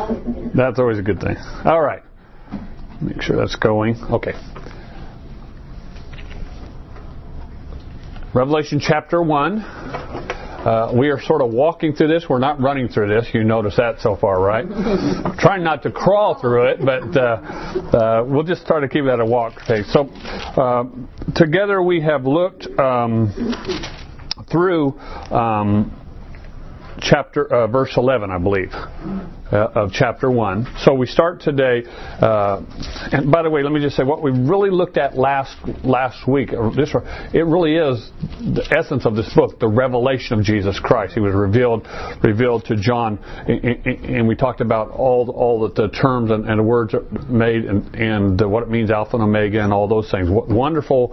That's always a good thing. All right. Make sure that's going. Okay. Revelation chapter 1. We are sort of walking through this. We're not running through this. You notice that so far, right? Trying not to crawl through it, but we'll just try to keep that a walk pace. So together we have looked through verse 11, I believe, of chapter 1. So we start today, and by the way, let me just say what we really looked at last week. It really is the essence of this book, the revelation of Jesus Christ. He was revealed to John, and we talked about all the terms and the words made, and what it means, Alpha and Omega, and all those things. What wonderful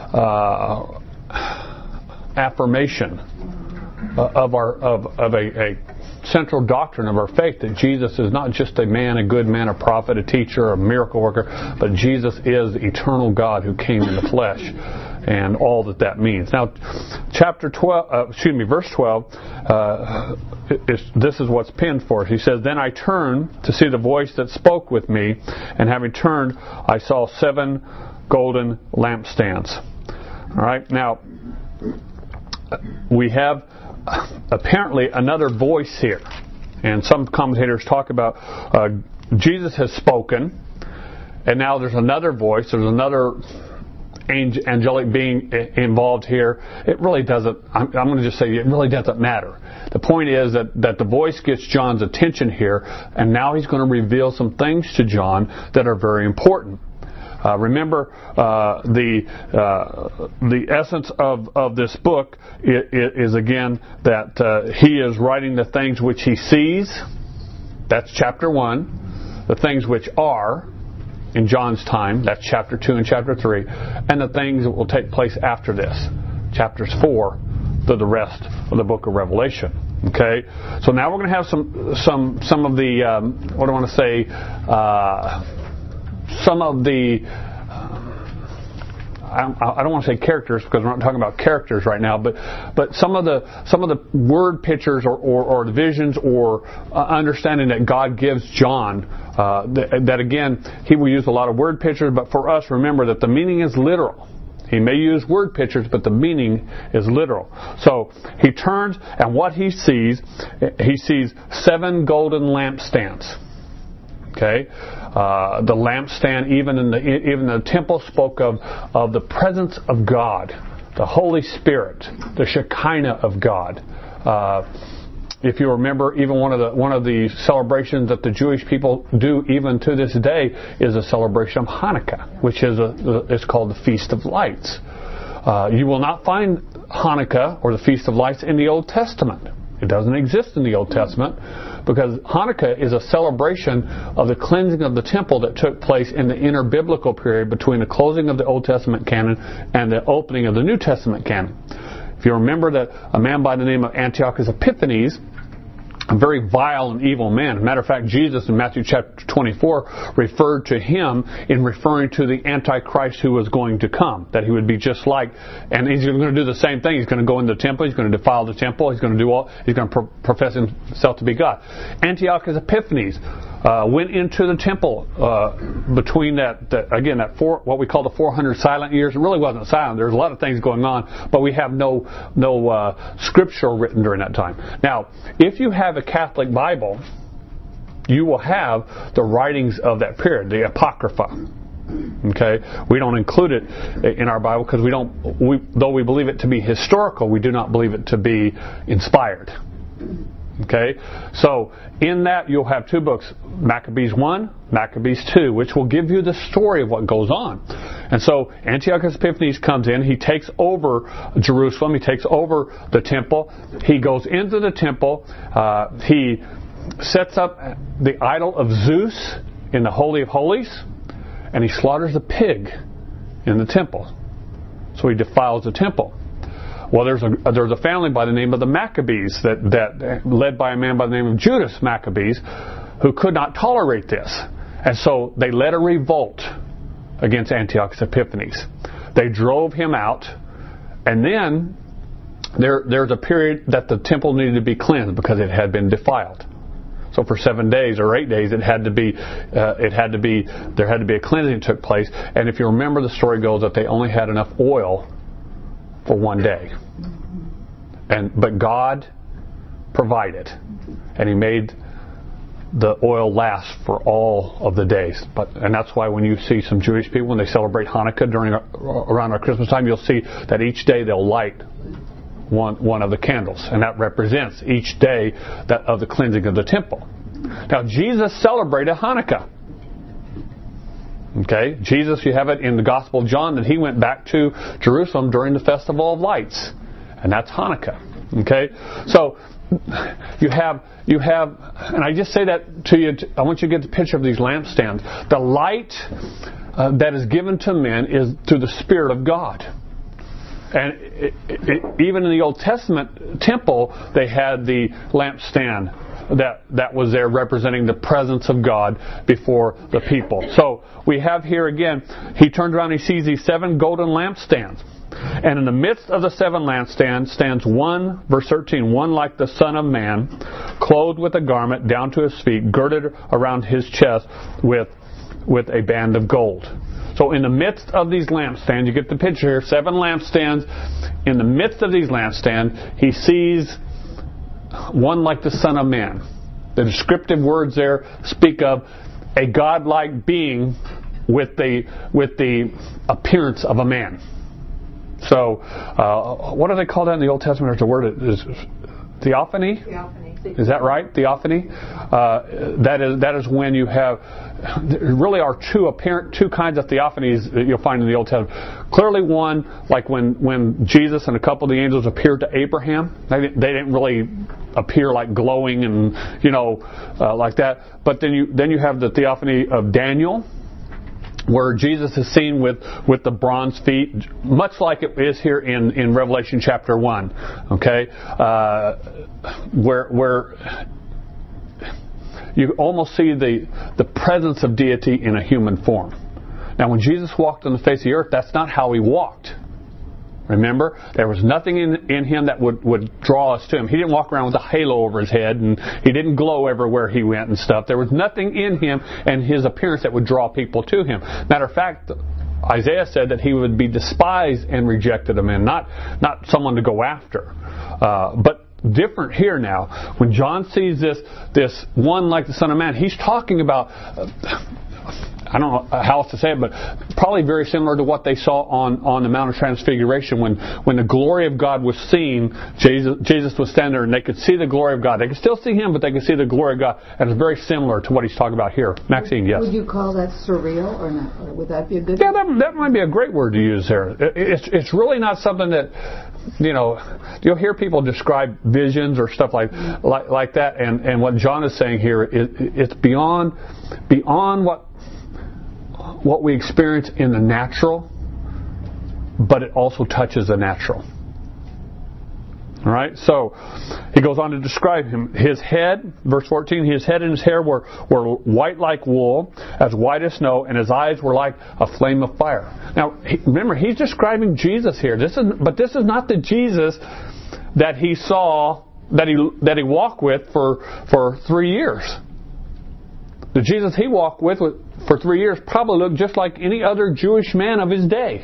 affirmation of a central doctrine of our faith, that Jesus is not just a good man, a prophet, a teacher, a miracle worker, but Jesus is the eternal God who came in the flesh, and all that means. Now, verse 12, this is what's pinned for us. He says, "Then I turned to see the voice that spoke with me, and having turned, I saw 7 golden lampstands." All right, now we have apparently another voice here, and some commentators talk about Jesus has spoken, and now there's another voice, there's another angelic being involved here. It really doesn't, I'm going to just say it really doesn't matter. The point is that the voice gets John's attention here, and now he's going to reveal some things to John that are very important. Remember, the essence of this book is again that he is writing the things which he sees. That's chapter 1. The things which are in John's time. That's chapter 2 and chapter 3. And the things that will take place after this, chapters 4 to the rest of the book of Revelation. Okay, so now we're going to have some of the what do I want to say? Some of the I don't want to say characters, because we're not talking about characters right now, but some of the word pictures or the visions or understanding that God gives John, that again he will use a lot of word pictures, but for us, remember that the meaning is literal. He may use word pictures, but the meaning is literal. So he turns, and what he sees 7 golden lampstands. Okay, the lampstand, even the temple, spoke of the presence of God, the Holy Spirit, the Shekinah of God. If you remember, even one of the celebrations that the Jewish people do even to this day is a celebration of Hanukkah, which is called the Feast of Lights. You will not find Hanukkah or the Feast of Lights in the Old Testament. It doesn't exist in the Old Testament, because Hanukkah is a celebration of the cleansing of the temple that took place in the inter-biblical period between the closing of the Old Testament canon and the opening of the New Testament canon. If you remember that a man by the name of Antiochus Epiphanes, a very vile and evil man. As a matter of fact, Jesus in Matthew chapter 24 referred to him in referring to the Antichrist who was going to come. That he would be just like, and he's going to do the same thing. He's going to go into the temple. He's going to defile the temple. He's going to profess himself to be God. Antiochus Epiphanes went into the temple between what we call the 400 silent years. It really wasn't silent. There's a lot of things going on, but we have no scripture written during that time. Now, if you have a Catholic Bible, you will have the writings of that period, the Apocrypha. Okay, we don't include it in our Bible because though we believe it to be historical, we do not believe it to be inspired. Okay, so in that you'll have 2 books, Maccabees 1, Maccabees 2, which will give you the story of what goes on. And so Antiochus Epiphanes comes in, he takes over Jerusalem, he takes over the temple, he goes into the temple, he sets up the idol of Zeus in the Holy of Holies, and he slaughters a pig in the temple. So he defiles the temple. Well, there's a family by the name of the Maccabees that led by a man by the name of Judas Maccabees, who could not tolerate this, and so they led a revolt against Antiochus Epiphanes. They drove him out, and then there's a period that the temple needed to be cleansed because it had been defiled. So for 7 days or 8 days, there had to be a cleansing that took place. And if you remember, the story goes that they only had enough oil for 1 day. But God provided, and He made the oil last for all of the days. And that's why when you see some Jewish people, when they celebrate Hanukkah around our Christmas time, you'll see that each day they'll light one of the candles, and that represents each day of the cleansing of the temple. Now, Jesus celebrated Hanukkah. Okay, Jesus, you have it in the Gospel of John that He went back to Jerusalem during the Festival of Lights, and that's Hanukkah. Okay, so you have, and I just say that to you. I want you to get the picture of these lampstands. The light that is given to men is through the Spirit of God. And even in the Old Testament temple, they had the lampstand that was there representing the presence of God before the people. So we have here again, He turns around and He sees these 7 golden lampstands. And in the midst of the 7 lampstands stands one, verse 13, one like the Son of Man, clothed with a garment down to His feet, girded around His chest with a band of gold. So in the midst of these lampstands, you get the picture here, 7 lampstands. In the midst of these lampstands, He sees one like the Son of Man. The descriptive words there speak of a godlike being with the appearance of a man. So, what do they call that in the Old Testament? There's a word, is theophany? Theophany. Is that right? Theophany? That is when you have, there really are two kinds of theophanies that you'll find in the Old Testament. Clearly one, like when Jesus and a couple of the angels appeared to Abraham, they didn't really appear like glowing and, like that. But then you have the theophany of Daniel, where Jesus is seen with the bronze feet, much like it is here in Revelation chapter 1. Okay? Where you almost see the presence of deity in a human form. Now, when Jesus walked on the face of the earth, that's not how He walked. Remember? There was nothing in Him that would draw us to Him. He didn't walk around with a halo over His head, and He didn't glow everywhere He went and stuff. There was nothing in Him and His appearance that would draw people to Him. Matter of fact, Isaiah said that He would be despised and rejected of men, not someone to go after. But different here now. When John sees this one like the Son of Man, he's talking about... I don't know how else to say it, but probably very similar to what they saw on the Mount of Transfiguration when the glory of God was seen. Jesus was standing there and they could see the glory of God. They could still see Him, but they could see the glory of God. And it's very similar to what He's talking about here. Maxine, yes? Would you call that surreal or not? Or would that be a good word? Yeah, that might be a great word to use there. It's really not something that, you'll hear people describe visions or stuff like that. And what John is saying here is it's beyond what we experience in the natural, but it also touches the natural. All right, so he goes on to describe Him. His head, verse 14, His head and His hair were white like wool, as white as snow, and His eyes were like a flame of fire. Now, remember, he's describing Jesus here. This is not the Jesus that he saw, that he walked with for 3 years. The Jesus He walked with for 3 years probably looked just like any other Jewish man of his day.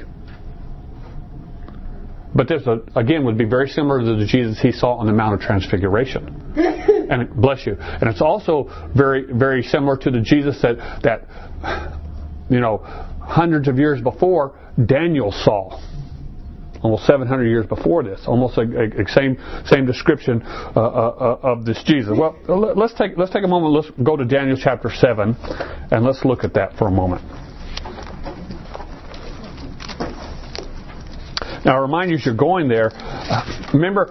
But this, again, would be very similar to the Jesus He saw on the Mount of Transfiguration. And bless you. And it's also very, very similar to the Jesus that hundreds of years before Daniel saw. Almost 700 years before this, almost a same description of this Jesus. Well, let's take a moment. Let's go to Daniel chapter 7, and let's look at that for a moment. Now, I remind you, as you're going there, remember,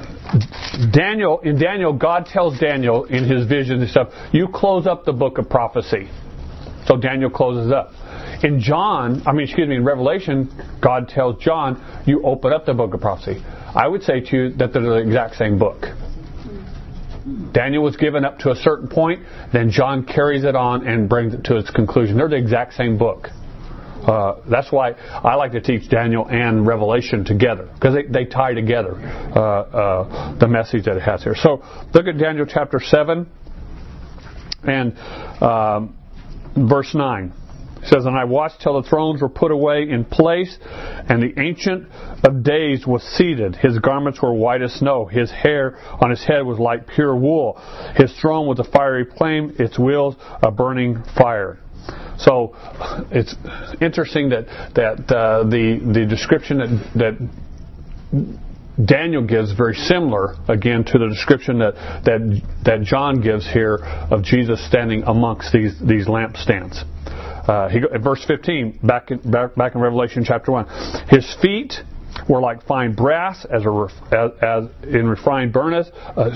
in Daniel, God tells Daniel in his visions and stuff, you close up the book of prophecy. So Daniel closes up. In Revelation, God tells John, you open up the book of prophecy. I would say to you that they're the exact same book. Daniel was given up to a certain point, then John carries it on and brings it to its conclusion. They're the exact same book. That's why I like to teach Daniel and Revelation together, because they tie together the message that it has here. So look at Daniel chapter 7. And verse 9 says, "And I watched till the thrones were put away in place, and the Ancient of Days was seated. His garments were white as snow. His hair on his head was like pure wool. His throne was a fiery flame, its wheels a burning fire." So it's interesting that the description that Daniel gives very similar again to the description that John gives here of Jesus standing amongst these lampstands. Verse 15, back in Revelation chapter 1, "His feet were like fine brass, as in refined furnace."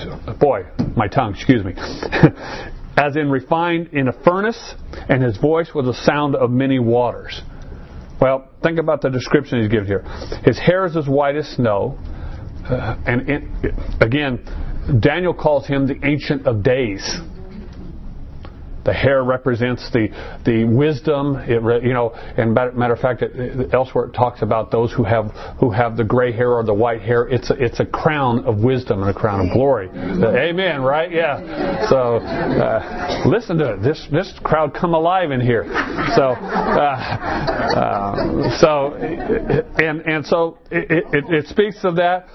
"As in refined in a furnace, and his voice was the sound of many waters." Well, think about the description he's given here. His hair is as white as snow, again, Daniel calls him the Ancient of Days. The hair represents the wisdom, and matter of fact, elsewhere it talks about those who have the gray hair or the white hair. It's a crown of wisdom and a crown of glory. Amen, right? Yeah. So listen to it. This crowd come alive in here. So it speaks of that.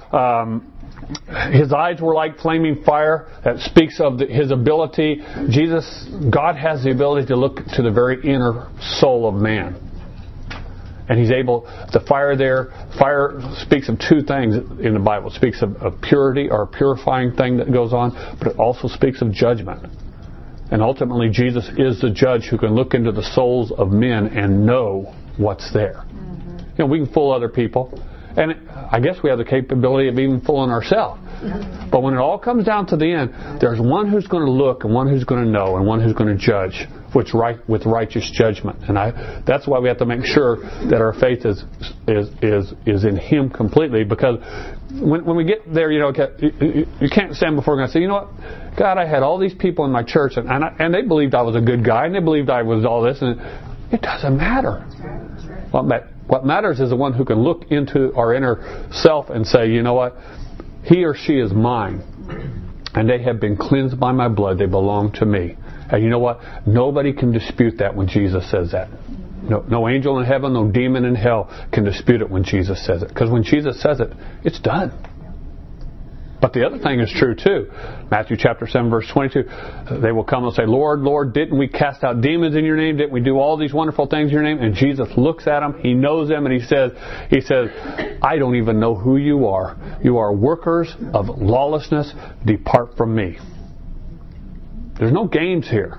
His eyes were like flaming fire. That speaks of his ability. God has the ability to look to the very inner soul of man. And He's able, the fire speaks of two things in the Bible. It speaks of purity, or a purifying thing that goes on, but it also speaks of judgment. And ultimately, Jesus is the judge who can look into the souls of men and know what's there. We can fool other people. And I guess we have the capability of even fooling ourselves. But when it all comes down to the end, there's one who's going to look, and one who's going to know, and one who's going to judge with righteous judgment. And that's why we have to make sure that our faith is in Him completely. Because when we get there, you can't stand before God and say, "You know what, God, I had all these people in my church, and they believed I was a good guy, and they believed I was all this," and it doesn't matter. What matters is the one who can look into our inner self and say, "You know what? He or she is mine, and they have been cleansed by my blood. They belong to me." And you know what? Nobody can dispute that when Jesus says that. No angel in heaven, no demon in hell can dispute it when Jesus says it. Because when Jesus says it, it's done. But the other thing is true too. Matthew chapter 7 verse 22. They will come and say, "Lord, Lord, didn't we cast out demons in your name? Didn't we do all these wonderful things in your name?" And Jesus looks at them. He knows them, and He says, "I don't even know who you are. You are workers of lawlessness. Depart from me." There's no games here.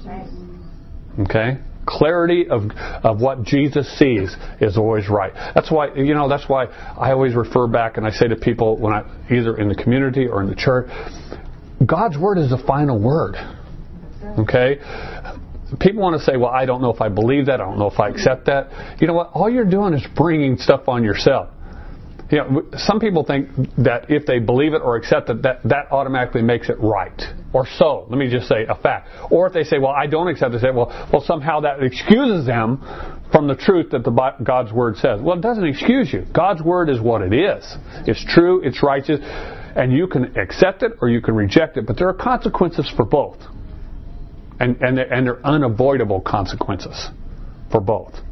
Okay? Clarity of what Jesus sees is always right. That's why I always refer back and I say to people when either in the community or in the church, God's Word is the final word. Okay? People want to say, "Well, I don't know if I believe that. I don't know if I accept that." You know what? All you're doing is bringing stuff on yourself. Some people think that if they believe it or accept it, that automatically makes it right. Or so. Let me just say a fact. Or if they say, "Well, I don't accept it," they say, well, somehow that excuses them from the truth that God's Word says. Well, it doesn't excuse you. God's Word is what it is. It's true, it's righteous, and you can accept it or you can reject it, but there are consequences for both. And they're unavoidable consequences for both.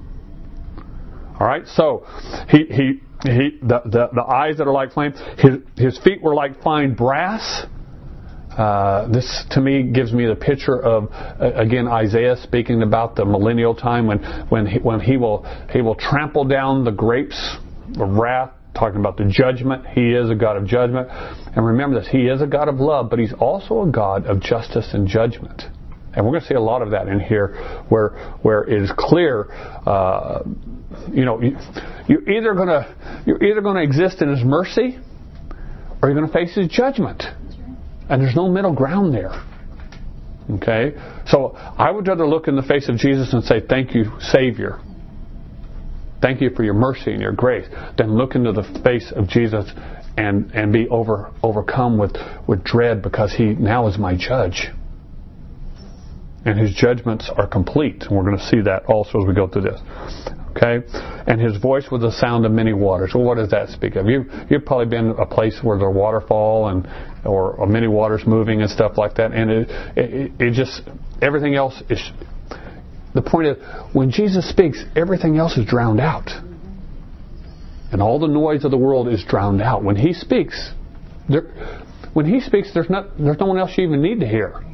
All right? So, the eyes that are like flame, his feet were like fine brass. This to me gives me the picture of again Isaiah speaking about the millennial time when he will trample down the grapes of wrath, talking about the judgment. He is a God of judgment, and remember this: He is a God of love, but He's also a God of justice and judgment. And we're going to see a lot of that in here, where it is clear. You're either going to exist in His mercy, or you're going to face His judgment. And there's no middle ground there. Okay? So I would rather look in the face of Jesus and say, "Thank you, Savior. Thank you for your mercy and your grace," than look into the face of Jesus and be overcome with dread because He now is my judge. And His judgments are complete. And we're going to see that also as we go through this. Okay? And his voice was the sound of many waters. Well, what does that speak of? You've probably been a place where there's a waterfall or many waters moving and stuff like that. And it just, everything else is, the point is, when Jesus speaks, everything else is drowned out. And all the noise of the world is drowned out. When he speaks, there's no one else you even need to hear.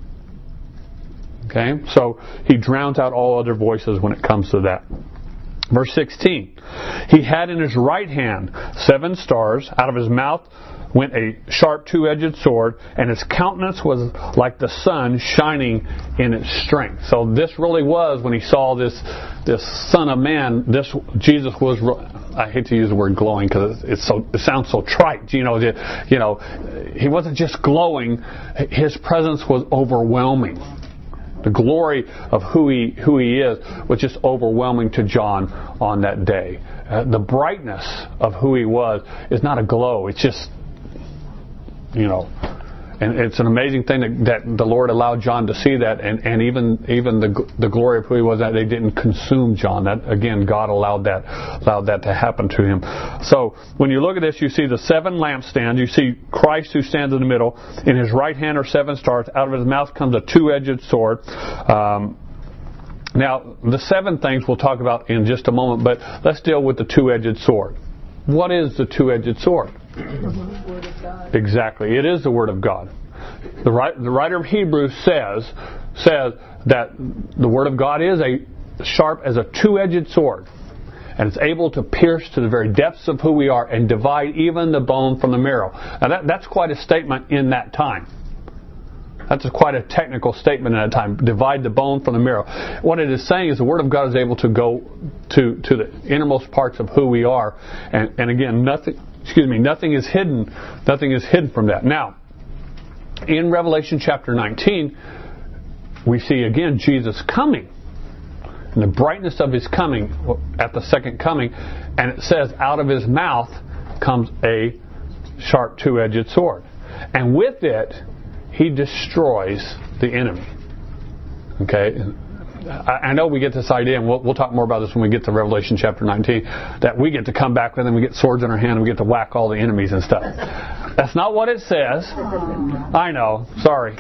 Okay? So he drowns out all other voices when it comes to that. Verse 16. He had in his right hand 7 stars. Out of his mouth went a sharp 2-edged sword, and his countenance was like the sun shining in its strength. So this really was, when he saw this Son of Man, Jesus was, I hate to use the word glowing because it sounds so trite. He wasn't just glowing. His presence was overwhelming. The glory of who he is was just overwhelming to John on that day. The brightness of who he was is not a glow. It's just, and it's an amazing thing that the Lord allowed John to see that, and even the glory of who he was, that they didn't consume John. That, again, God allowed that to happen to him. So when you look at this, you see the 7 lampstands. You see Christ who stands in the middle. In his right hand are 7 stars. Out of his mouth comes a 2-edged sword. Now, the 7 things we'll talk about in just a moment, but let's deal with the 2-edged sword. What is the 2-edged sword? The Word of God. Exactly. It is the Word of God. The writer of Hebrews says that the Word of God is sharp as a 2-edged sword. And it's able to pierce to the very depths of who we are and divide even the bone from the marrow. Now that's quite a statement in that time. That's quite a technical statement at that time. Divide the bone from the marrow. What it is saying is the Word of God is able to go to the innermost parts of who we are. And again, nothing is hidden. Nothing is hidden from that. Now, in Revelation chapter 19, we see again Jesus coming. And the brightness of his coming at the second coming. And it says, out of his mouth comes a sharp 2-edged sword. And with it, he destroys the enemy. Okay? I know we get this idea, and we'll talk more about this when we get to Revelation chapter 19, that we get to come back with them, we get swords in our hand, and we get to whack all the enemies and stuff. That's not what it says. I know. Sorry.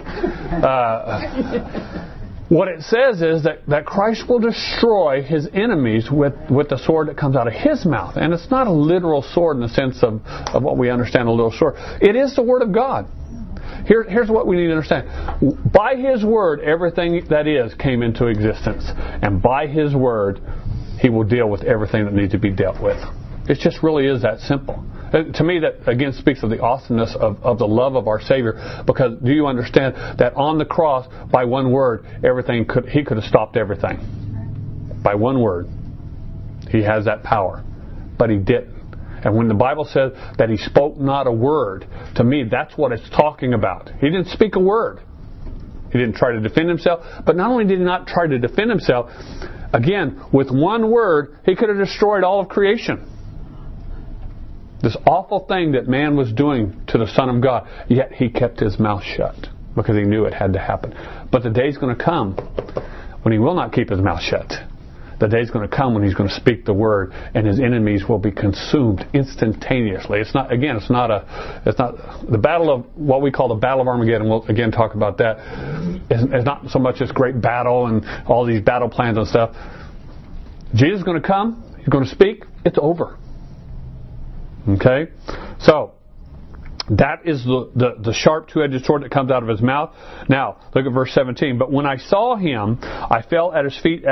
What it says is that Christ will destroy his enemies with the sword that comes out of his mouth. And it's not a literal sword in the sense of what we understand a literal sword. It is the Word of God. Here's what we need to understand. By His Word, everything that is came into existence. And by His Word, He will deal with everything that needs to be dealt with. It just really is that simple. To me, that again speaks of the awesomeness of the love of our Savior. Because do you understand that on the cross, by one word, He could have stopped everything. By one word. He has that power. But He didn't. And when the Bible says that He spoke not a word, to me, that's what it's talking about. He didn't speak a word. He didn't try to defend Himself. But not only did He not try to defend Himself, again, with one word, He could have destroyed all of creation. This awful thing that man was doing to the Son of God, yet He kept His mouth shut because He knew it had to happen. But the day's going to come when He will not keep His mouth shut. The day's going to come when He's going to speak the word, and His enemies will be consumed instantaneously. It's not the battle of what we call the Battle of Armageddon. We'll again talk about that. It's not so much this great battle and all these battle plans and stuff. Jesus is going to come. He's going to speak. It's over. Okay, so that is the sharp 2-edged sword that comes out of His mouth. Now look at verse 17. But when I saw Him, I fell at His feet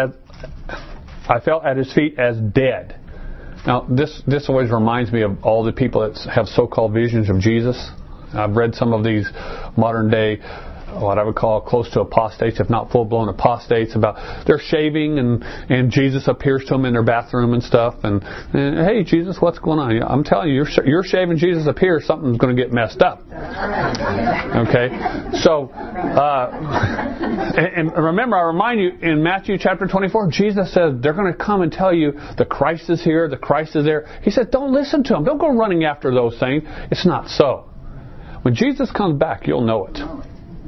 as dead. Now, this always reminds me of all the people that have so-called visions of Jesus. I've read some of these modern day, what I would call close to apostates, if not full-blown apostates, about they're shaving and Jesus appears to them in their bathroom and stuff. And hey, Jesus, what's going on? I'm telling you, you're shaving, Jesus appears, something's going to get messed up. Okay? So, and remember, I remind you, in Matthew chapter 24, Jesus says they're going to come and tell you the Christ is here, the Christ is there. He said, don't listen to them. Don't go running after those things. It's not so. When Jesus comes back, you'll know it.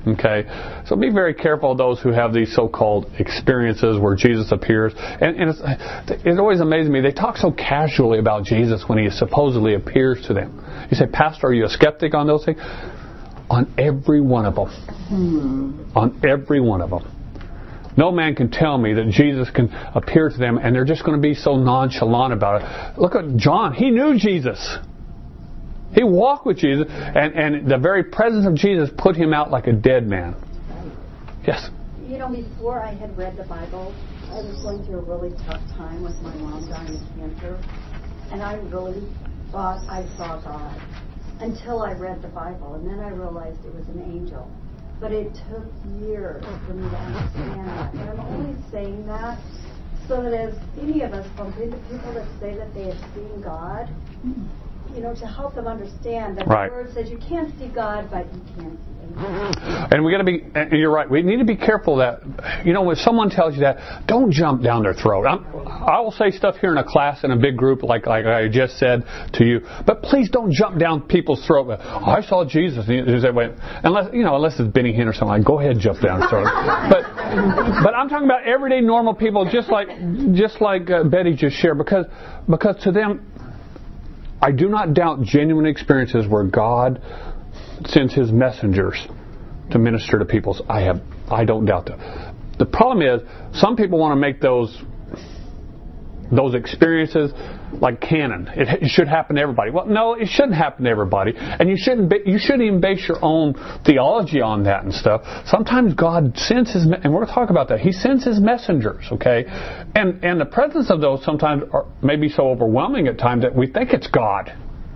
Okay, so be very careful of those who have these so-called experiences where Jesus appears. And it always amazes me. They talk so casually about Jesus when He supposedly appears to them. You say, Pastor, are you a skeptic on those things? On every one of them. On every one of them. No man can tell me that Jesus can appear to them and they're just going to be so nonchalant about it. Look at John. He knew Jesus. He walked with Jesus, and the very presence of Jesus put him out like a dead man. Yes? You know, before I had read the Bible, I was going through a really tough time with my mom dying of cancer, and I really thought I saw God until I read the Bible, and then I realized it was an angel. But it took years for me to understand that, and I'm only saying that so that as any of us bump into people that say that they have seen God, you know, to help them understand that right. The Word says you can't see God, but you can see Him. And we got to be, and you're right, we need to be careful that, you know, when someone tells you that, don't jump down their throat. I will say stuff here in a class in a big group like I just said to you, but please don't jump down people's throat. I saw Jesus. And you say, wait, unless it's Benny Hinn or something, go ahead and jump down his throat. But I'm talking about everyday normal people, just like Betty just shared, because to them, I do not doubt genuine experiences where God sends His messengers to minister to people. I don't doubt that. The problem is some people want to make those experiences like canon. It should happen to everybody. Well, no, it shouldn't happen to everybody, and you shouldn't even base your own theology on that and stuff. Sometimes God sends His, and we're going to talk about that. He sends His messengers, okay, and the presence of those sometimes may be so overwhelming at times that we think it's God.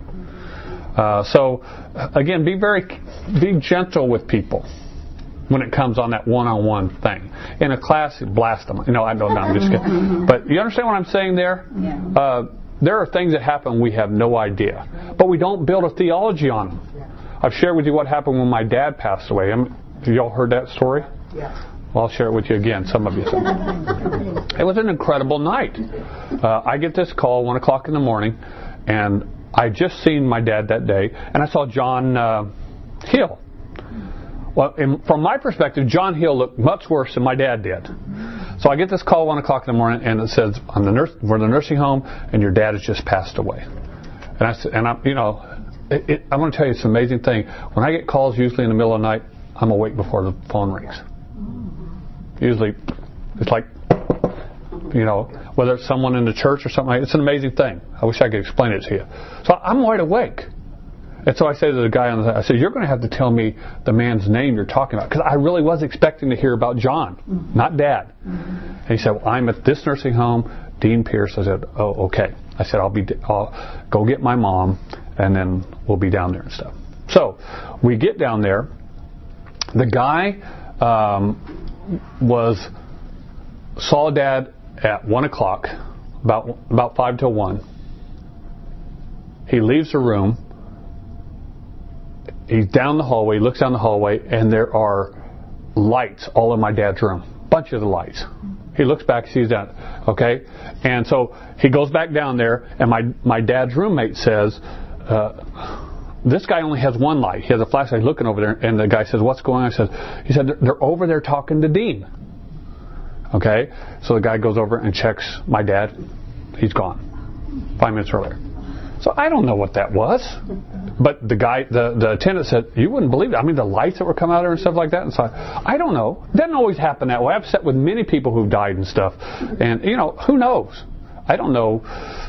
So again, be gentle with people when it comes on that one-on-one thing. In a class, blast them. I don't know. I'm just kidding. But you understand what I'm saying there? Yeah. There are things that happen we have no idea. But we don't build a theology on them. I've shared with you what happened when my dad passed away. Have you all heard that story? Yeah. Well, I'll share it with you again, some of you. It was an incredible night. I get this call 1 o'clock in the morning, and I just seen my dad that day, and I saw John Hill. Well, from my perspective, John Hill looked much worse than my dad did. So I get this call 1 o'clock in the morning, and it says, we're in the nursing home, and your dad has just passed away. And I'm going to tell you this amazing thing. When I get calls, usually in the middle of the night, I'm awake before the phone rings. Usually, it's like, whether it's someone in the church or something like that. It's an amazing thing. I wish I could explain it to you. So I'm wide awake. And so I say to the guy on the side, I said, you're going to have to tell me the man's name you're talking about. Because I really was expecting to hear about John, not Dad. And he said, well, I'm at this nursing home, Dean Pierce. I said, oh, okay. I said, I'll go get my mom, and then we'll be down there and stuff. So we get down there. The guy saw Dad at 1 o'clock, about 5 till 1. He leaves the room. He's down the hallway, looks down the hallway, and there are lights all in my dad's room. Bunch of the lights. He looks back, sees that. Okay? And so he goes back down there, and my dad's roommate says, this guy only has one light. He has a flashlight looking over there, and the guy says, what's going on? He said, they're over there talking to Dean. Okay? So the guy goes over and checks my dad. He's gone. 5 minutes earlier. So I don't know what that was. But the guy, the attendant said, you wouldn't believe it. I mean, the lights that were coming out there and stuff like that. And so I don't know. It doesn't always happen that way. I've sat with many people who've died and stuff. And, who knows? I don't know.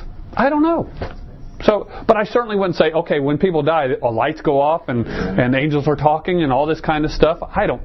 So, but I certainly wouldn't say, okay, when people die, lights go off and angels are talking and all this kind of stuff. I don't,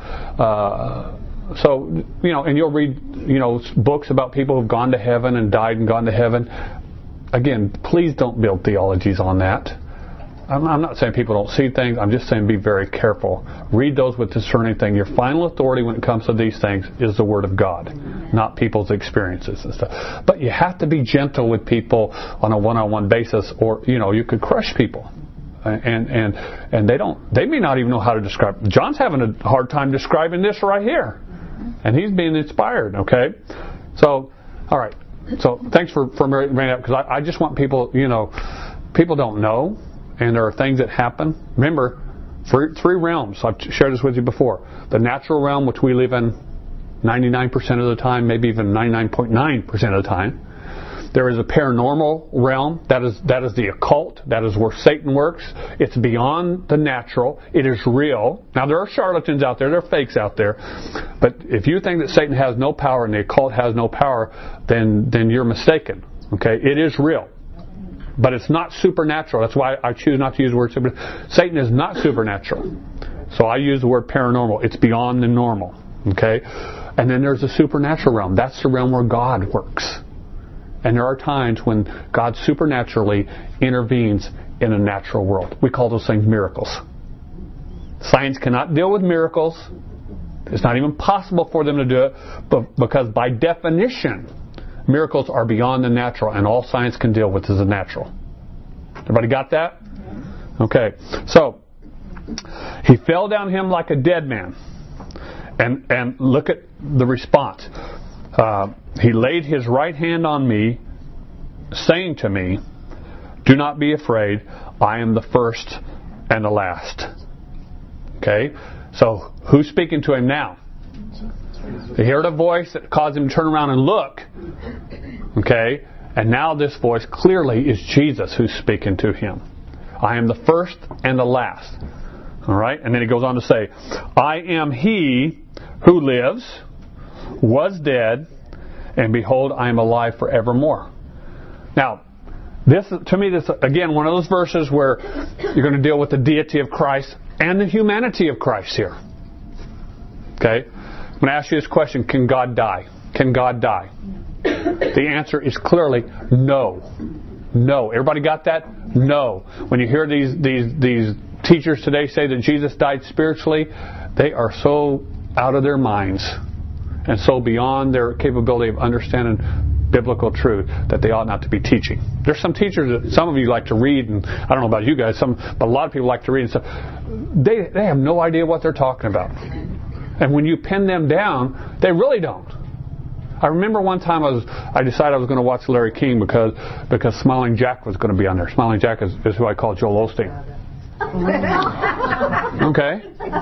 so, and you'll read, books about people who've gone to heaven and died and gone to heaven. Again, please don't build theologies on that. I'm not saying people don't see things. I'm just saying be very careful. Read those with discerning things. Your final authority when it comes to these things is the Word of God, not people's experiences and stuff. But you have to be gentle with people on a one-on-one basis, or you could crush people. And they may not even know how to describe. John's having a hard time describing this right here, and he's being inspired. Okay, so all right. So thanks for bringing it up, because I just want people. People don't know. And there are things that happen. Remember, Three realms. I've shared this with you before. The natural realm, which we live in 99% of the time, maybe even 99.9% of the time. There is a paranormal realm. That is the occult. That is where Satan works. It's beyond the natural. It is real. Now, there are charlatans out there. There are fakes out there. But if you think that Satan has no power and the occult has no power, then you're mistaken. Okay? It is real. But it's not supernatural. That's why I choose not to use the word supernatural. Satan is not supernatural. So I use the word paranormal. It's beyond the normal. Okay? And then there's the supernatural realm. That's the realm where God works. And there are times when God supernaturally intervenes in a natural world. We call those things miracles. Science cannot deal with miracles. It's not even possible for them to do it, because by definition, miracles are beyond the natural, and all science can deal with is the natural. Everybody got that? Okay. So, he fell down him like a dead man. And look at the response. He laid his right hand on me, saying to me, "Do not be afraid. I am the first and the last." Okay? So, who's speaking to him now? He heard a voice that caused him to turn around and look. Okay? And now this voice clearly is Jesus who's speaking to him. I am the first and the last. Alright? And then he goes on to say, I am he who lives, was dead, and behold, I am alive forevermore. Now, this is again one of those verses where you're going to deal with the deity of Christ and the humanity of Christ here. Okay? I'm going to ask you this question: can God die? Can God die? The answer is clearly no. No. Everybody got that? No. When you hear these teachers today say that Jesus died spiritually, they are so out of their minds and so beyond their capability of understanding biblical truth that they ought not to be teaching. There's some teachers that some of you like to read, and I don't know about you guys, but a lot of people like to read and stuff. They have no idea what they're talking about. And when you pin them down, they really don't. I remember one time I decided I was going to watch Larry King because Smiling Jack was going to be on there. Smiling Jack is who I call Joel Osteen. Okay?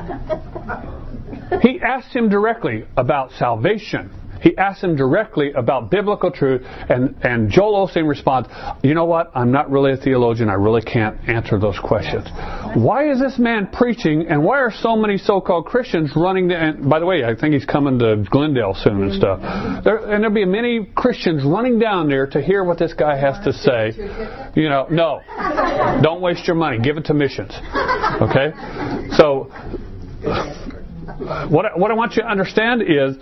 He asked him directly about salvation. He asked him directly about biblical truth, and Joel Osteen responds, you know what, I'm not really a theologian, I really can't answer those questions. Why is this man preaching, and why are so many so-called Christians running, and by the way, I think he's coming to Glendale soon and stuff, there'll be many Christians running down there to hear what this guy has to say. You know, no, don't waste your money, give it to missions. Okay? So, what I want you to understand is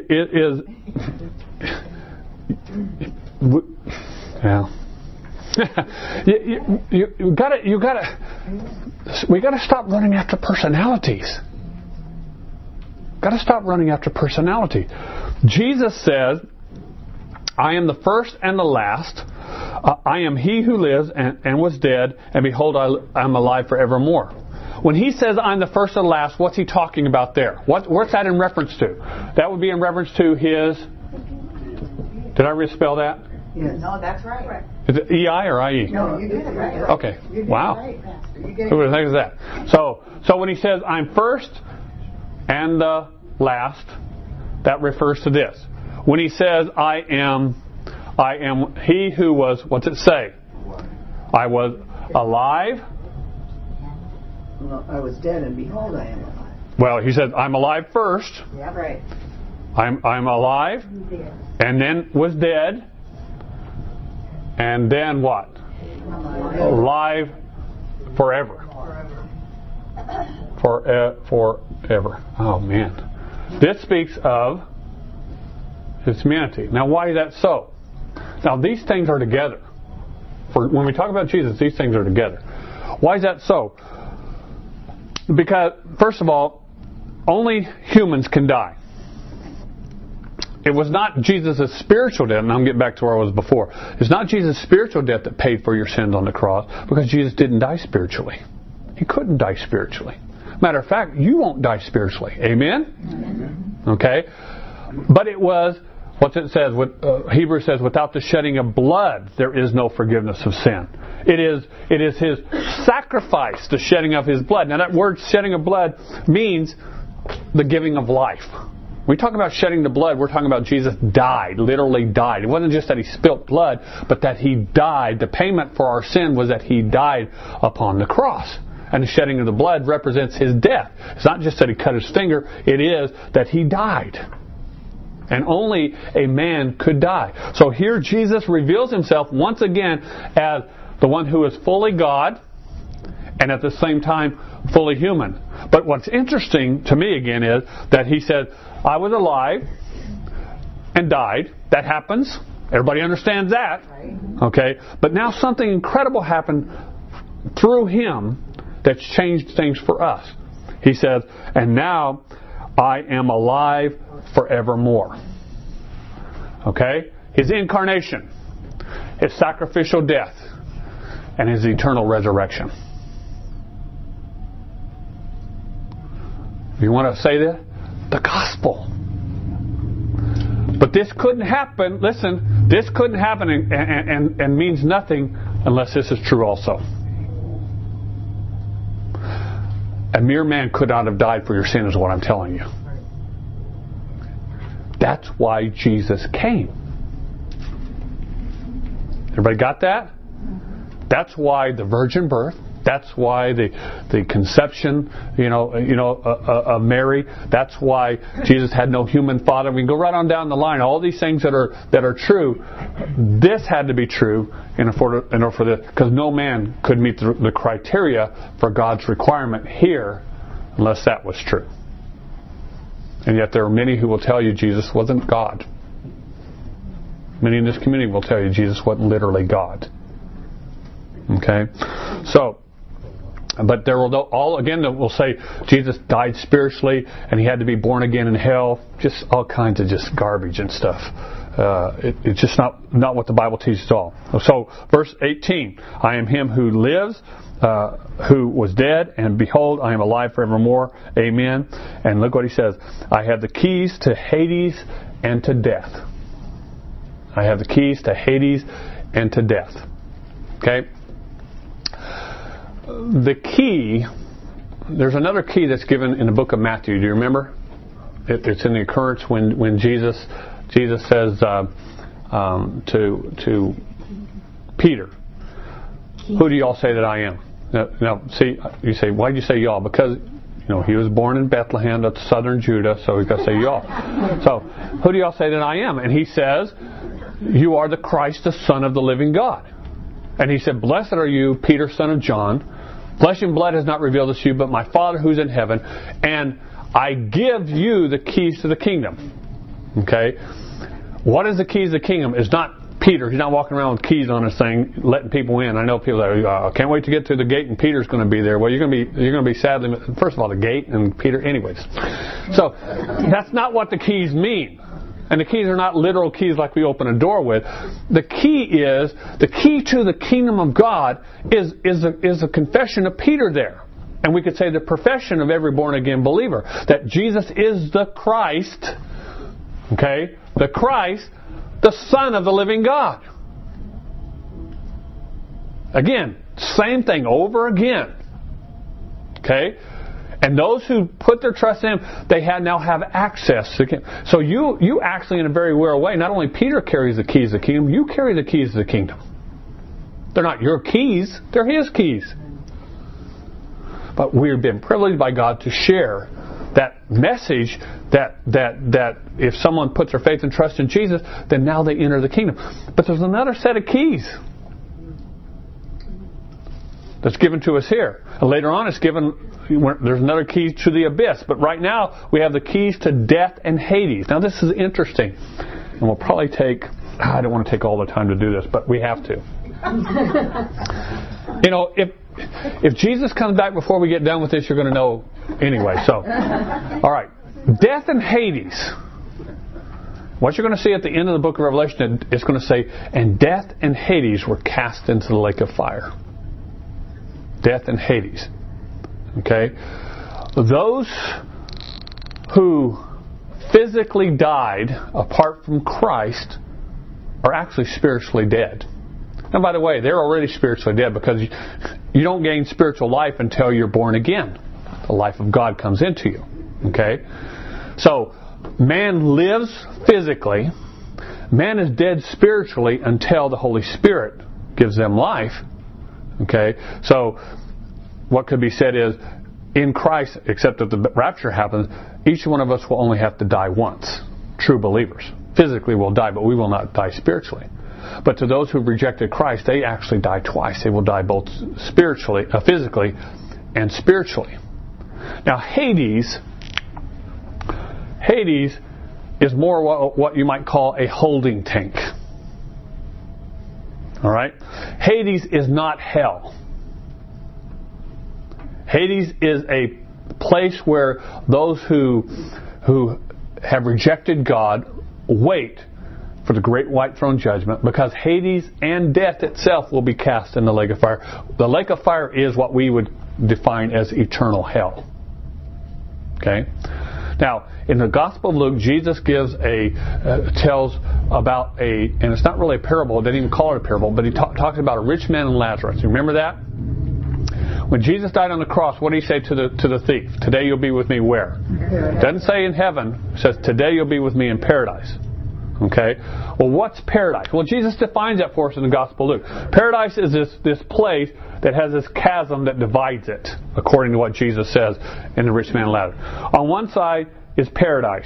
we gotta stop running after personalities. Gotta stop running after personality. Jesus says, I am the first and the last. I am he who lives and was dead, and behold, I am alive forevermore. When he says, I'm the first and last, what's he talking about there? What's that in reference to? That would be in reference to his... Did I misspell that? Yes. No, that's right. Is it EI or IE? No, you did it right. Okay. Wow. Who would think of that? So when he says, I'm first and the last, that refers to this. When he says, I am he who was, what's it say? I was alive. I was dead, and behold, I am alive. Well, he said, I'm alive first. Yeah, right. I'm alive, and then was dead, and then what? Alive forever. Forever. Oh, man. This speaks of his humanity. Now, why is that so? Now, these things are together. When we talk about Jesus, these things are together. Why is that so? Because, first of all, only humans can die. It was not Jesus' spiritual death, and I'm getting back to where I was before. It's not Jesus' spiritual death that paid for your sins on the cross, because Jesus didn't die spiritually. He couldn't die spiritually. Matter of fact, you won't die spiritually. Amen? Okay? But it was What it says, Hebrews says, without the shedding of blood, there is no forgiveness of sin. It is His sacrifice, the shedding of His blood. Now that word shedding of blood means the giving of life. When we talk about shedding the blood, we're talking about Jesus died, literally died. It wasn't just that He spilt blood, but that He died. The payment for our sin was that He died upon the cross. And the shedding of the blood represents His death. It's not just that He cut His finger, it is that He died. And only a man could die. So here Jesus reveals Himself once again as the one who is fully God and at the same time fully human. But what's interesting to me again is that He said, I was alive and died. That happens. Everybody understands that. Okay? But now something incredible happened through Him that's changed things for us. He says, and now I am alive forevermore. Okay? His incarnation, His sacrificial death, and His eternal resurrection. You want to say that? The gospel. But this couldn't happen, listen, this couldn't happen and means nothing unless this is true also. A mere man could not have died for your sin is what I'm telling you. That's why Jesus came. Everybody got that? That's why the virgin birth. That's why the conception, of Mary. That's why Jesus had no human father. We can go right on down the line. All these things that are true. This had to be true in order for this, because no man could meet the criteria for God's requirement here unless that was true. And yet there are many who will tell you Jesus wasn't God. Many in this community will tell you Jesus wasn't literally God. Okay? So, but there will all, again, will say Jesus died spiritually and He had to be born again in hell. Just all kinds of just garbage and stuff. It's just not what the Bible teaches at all. So, verse 18, I am Him who lives, who was dead, and behold, I am alive forevermore. Amen. And look what He says. I have the keys to Hades and to death. I have the keys to Hades and to death. Okay? The key, there's another key that's given in the book of Matthew. Do you remember? It's in the occurrence when Jesus says to Peter, who do y'all say that I am? Now, see, you say, why did you say y'all? Because, He was born in Bethlehem, that's southern Judah, so He's got to say y'all. So, who do y'all say that I am? And He says, you are the Christ, the Son of the living God. And He said, blessed are you, Peter, son of John. Flesh and blood has not revealed this to you, but my Father who's in heaven. And I give you the keys to the kingdom. Okay? What is the keys to the kingdom? It's not Peter. He's not walking around with keys on his thing, letting people in. I know people that I can't wait to get to the gate and Peter's going to be there. Well, you're going to be sadly, first of all, the gate and Peter anyways. So, that's not what the keys mean. And the keys are not literal keys like we open a door with. The key to the kingdom of God is a confession of Peter there. And we could say the profession of every born again believer. That Jesus is the Christ. Okay? The Christ, the Son of the living God. Again, same thing over again. Okay? And those who put their trust in Him, they now have access to Him. So you actually, in a very real way, not only Peter carries the keys of the kingdom, you carry the keys of the kingdom. They're not your keys, they're His keys. But we've been privileged by God to share that message that if someone puts their faith and trust in Jesus, then now they enter the kingdom. But there's another set of keys that's given to us here. And later on it's given, there's another key to the abyss. But right now we have the keys to death and Hades. Now this is interesting. And we'll probably take, I don't want to take all the time to do this, but we have to. If Jesus comes back before we get done with this, you're going to know anyway. So, all right. Death and Hades. What you're going to see at the end of the book of Revelation, it's going to say, and death and Hades were cast into the lake of fire. Death and Hades. Okay? Those who physically died apart from Christ are actually spiritually dead. And by the way, they're already spiritually dead because you don't gain spiritual life until you're born again. The life of God comes into you. Okay? So, man lives physically. Man is dead spiritually until the Holy Spirit gives them life. Okay? So, what could be said is, in Christ, except that the rapture happens, each one of us will only have to die once. True believers. Physically will die, but we will not die spiritually. But to those who've rejected Christ, they actually die twice. They will die both spiritually, physically, and spiritually. Now, Hades is more what you might call a holding tank. All right? Hades is not hell. Hades is a place where those who have rejected God wait for the great white throne judgment, because Hades and death itself will be cast in the lake of fire. The lake of fire is what we would define as eternal hell. Okay? Now, in the Gospel of Luke, Jesus tells about and it's not really a parable, he didn't even call it a parable, but he talks about a rich man and Lazarus. You remember that? When Jesus died on the cross, what did he say to the thief? Today you'll be with me where? Paradise. Doesn't say in heaven. It says today you'll be with me in paradise. Okay? Well, what's paradise? Well, Jesus defines that for us in the Gospel of Luke. Paradise is this place that has this chasm that divides it, according to what Jesus says in the rich man and Lazarus. On one side is paradise,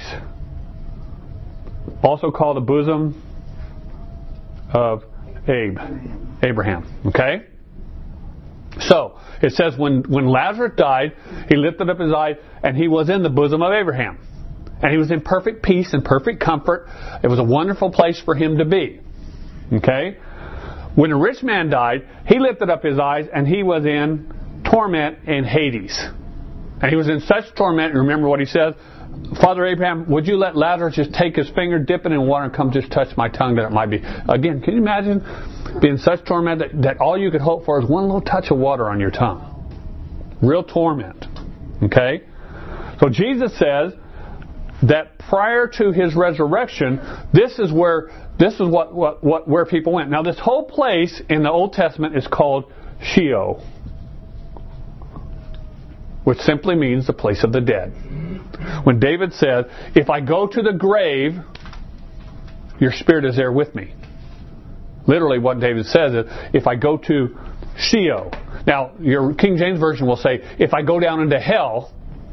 also called the bosom of Abraham. Okay? So, it says when Lazarus died, he lifted up his eyes and he was in the bosom of Abraham. And he was in perfect peace and perfect comfort. It was a wonderful place for him to be. Okay? When the rich man died, he lifted up his eyes and he was in torment in Hades. And he was in such torment, and remember what he says? Father Abraham, would you let Lazarus just take his finger, dip it in water, and come just touch my tongue that it might be? Again, can you imagine being in such torment that all you could hope for is one little touch of water on your tongue? Real torment. Okay? So Jesus says that prior to his resurrection, this is where people went. Now, this whole place in the Old Testament is called Sheol, which simply means the place of the dead. When David said, if I go to the grave, your spirit is there with me. Literally what David says is, if I go to Sheol. Now, your King James Version will say, if I go down into hell,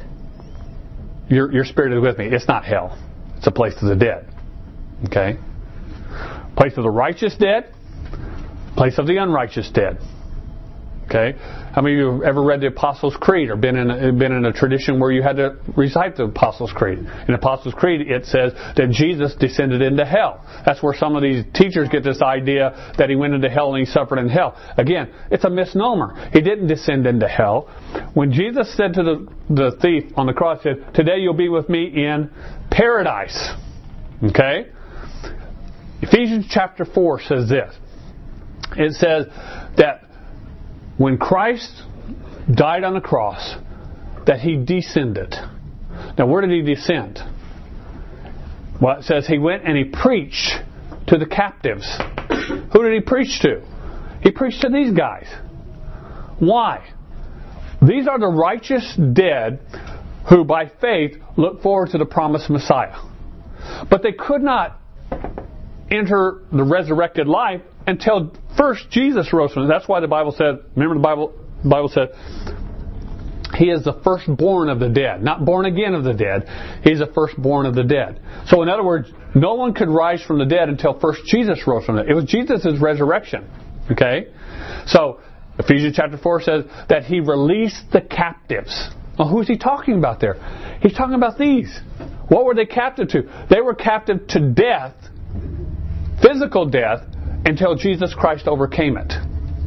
your spirit is with me. It's not hell. It's a place of the dead. Okay? Place of the righteous dead, place of the unrighteous dead. Okay? How many of you have ever read the Apostles' Creed or been in a tradition where you had to recite the Apostles' Creed? In the Apostles' Creed, it says that Jesus descended into hell. That's where some of these teachers get this idea that he went into hell and he suffered in hell. Again, it's a misnomer. He didn't descend into hell. When Jesus said to the thief on the cross, he said, today you'll be with me in paradise. Okay? Ephesians chapter 4 says this. It says that when Christ died on the cross, that he descended. Now, where did he descend? Well, it says he went and he preached to the captives. Who did he preach to? He preached to these guys. Why? These are the righteous dead who by faith look forward to the promised Messiah. But they could not enter the resurrected life until first Jesus rose from them. That's why the Bible said, remember the Bible said, he is the firstborn of the dead. Not born again of the dead. He's the firstborn of the dead. So in other words, no one could rise from the dead until first Jesus rose from the dead. It was Jesus' resurrection. Okay? So, Ephesians chapter 4 says that he released the captives. Well, who's he talking about there? He's talking about these. What were they captive to? They were captive to death, physical death, until Jesus Christ overcame it.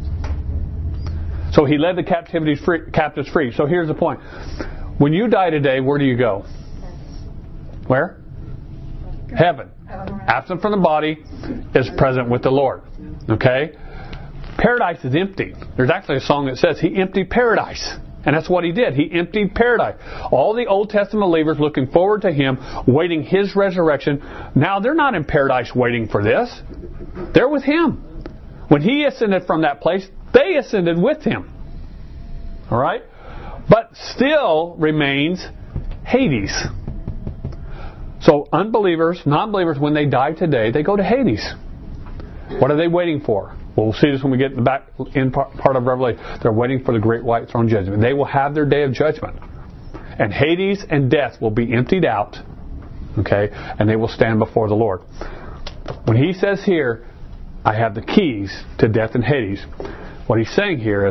So he led the captives free. So here's the point. When you die today, where do you go? Where? Heaven. Absent from the body is present with the Lord. Okay? Paradise is empty. There's actually a song that says he emptied paradise And that's what He did. He emptied paradise. All the Old Testament believers looking forward to Him, waiting His resurrection. Now they're not in paradise waiting for this. They're with Him. When He ascended from that place, they ascended with Him. All right? But still remains Hades. So unbelievers, non-believers, when they die today, they go to Hades. What are they waiting for? Well, we'll see this when we get in the back in part of Revelation. They're waiting for the great white throne judgment. They will have their day of judgment. And Hades and death will be emptied out. Okay? And they will stand before the Lord. When He says here, I have the keys to death and Hades, what He's saying here is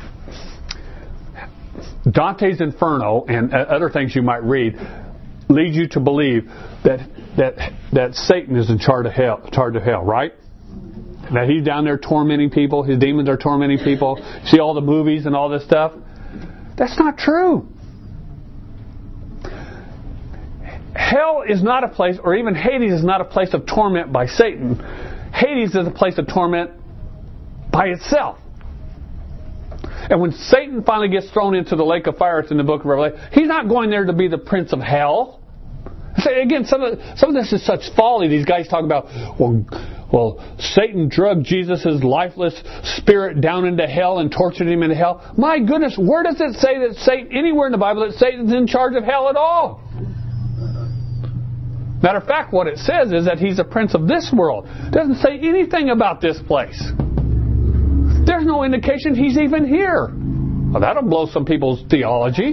Dante's Inferno and other things you might read lead you to believe that Satan is in charge of hell, right? That he's down there tormenting people, his demons are tormenting people. See all the movies and all this stuff? That's not true. Hell is not a place, or even Hades is not a place of torment by Satan. Hades is a place of torment by itself. And when Satan finally gets thrown into the lake of fire, it's in the book of Revelation, he's not going there to be the prince of hell. Again, some of this is such folly. These guys talk about, well, Satan drugged Jesus' lifeless spirit down into hell and tortured him into hell. My goodness, where does it say that Satan, anywhere in the Bible, that Satan's in charge of hell at all? Matter of fact, what it says is that he's a prince of this world. It doesn't say anything about this place. There's no indication he's even here. Well, that'll blow some people's theology.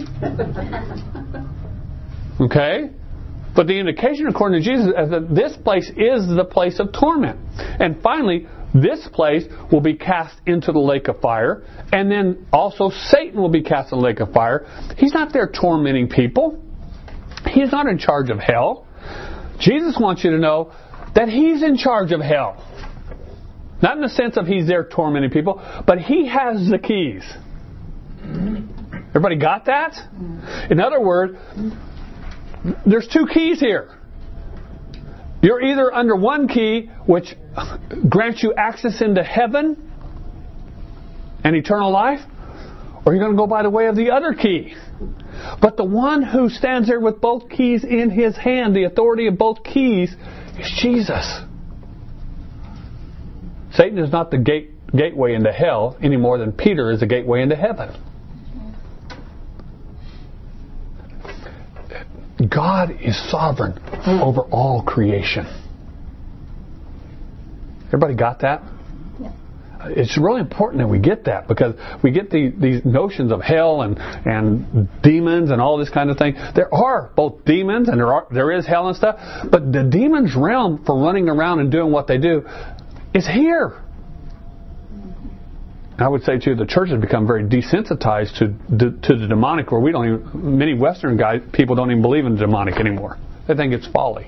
Okay? But the indication, according to Jesus, is that this place is the place of torment. And finally, this place will be cast into the lake of fire. And then also Satan will be cast in the lake of fire. He's not there tormenting people. He's not in charge of hell. Jesus wants you to know that He's in charge of hell. Not in the sense of He's there tormenting people, but He has the keys. Everybody got that? In other words, there's two keys here. You're either under one key, which grants you access into heaven and eternal life, or you're going to go by the way of the other key. But the one who stands there with both keys in his hand, the authority of both keys, is Jesus. Satan is not the gateway into hell any more than Peter is the gateway into heaven. God is sovereign over all creation. Everybody got that? Yeah. It's really important that we get that, because we get these notions of hell and demons and all this kind of thing. There are both demons and there is hell and stuff, but the demons' realm for running around and doing what they do is here. I would say too, the church has become very desensitized to the demonic, where many Western people don't even believe in the demonic anymore. They think it's folly.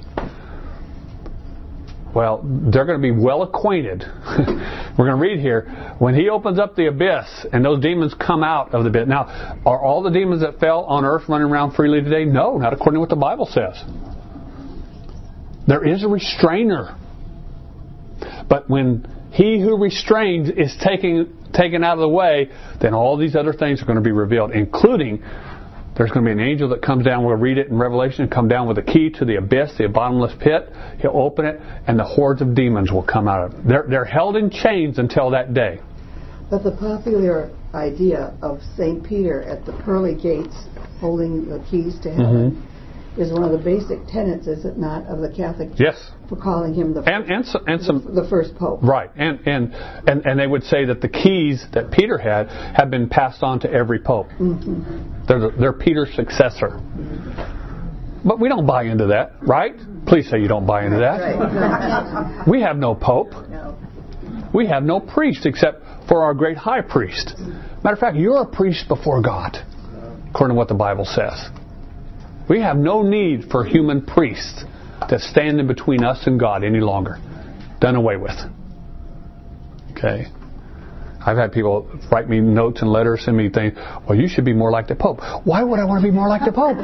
Well, they're going to be well acquainted. We're going to read here, when He opens up the abyss and those demons come out of the abyss. Now, are all the demons that fell on earth running around freely today? No, not according to what the Bible says. There is a restrainer. But when He who restrains is taken out of the way, then all these other things are going to be revealed, including there's going to be an angel that comes down. We'll read it in Revelation. Come down with a key to the abyss, the bottomless pit. He'll open it, and the hordes of demons will come out of it. They're held in chains until that day. But the popular idea of St. Peter at the pearly gates holding the keys to heaven is one of the basic tenets, is it not, of the Catholic Church? Yes. For calling him the first pope. Right. And they would say that the keys that Peter had have been passed on to every pope. They're Peter's successor. But we don't buy into that, right? Please say you don't buy into that. Right. We have no pope. We have no priest except for our great high priest. Matter of fact, you're a priest before God, according to what the Bible says. We have no need for human priests that stand in between us and God any longer. Done away with. Okay? I've had people write me notes and letters, send me things. Well, you should be more like the Pope. Why would I want to be more like the Pope?